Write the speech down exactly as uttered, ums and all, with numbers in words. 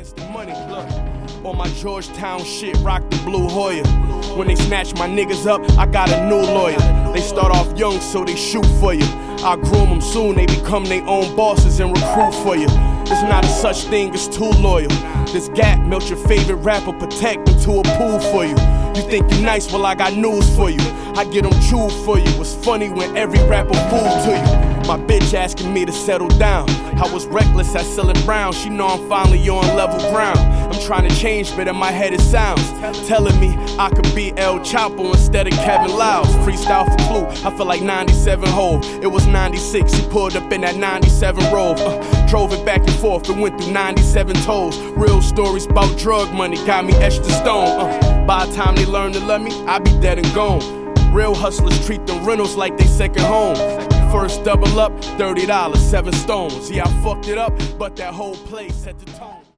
It's the money, look. On my Georgetown shit, rock the blue Hoya. When they snatch my niggas up, I got a new lawyer. They start off young, so they shoot for you. I groom them soon, they become their own bosses and recruit for you. There's not a such thing as too loyal. This gap melt your favorite rapper, protect into a pool for you. You think you nice, well I got news for you. I get them chewed for you. It's funny when every rapper fooled to you. My bitch asking me to settle down. I was reckless at selling brown. She know I'm finally on level ground. I'm trying to change, but in my head it sounds telling me I could be El Chapo instead of Kevin Liles. Freestyle for Clue, I feel like ninety-seven Hove. It was ninety-six, he pulled up in that ninety-seven Rover. uh, Drove it back and forth, it went through ninety-seven toes. Real stories about drug money got me etched in stone. uh, By the time they learn to love me, I be dead and gone. Real hustlers treat them rentals like they second home. First double up, thirty dollars, seven stones. Yeah, I fucked it up, but that whole place set the tone.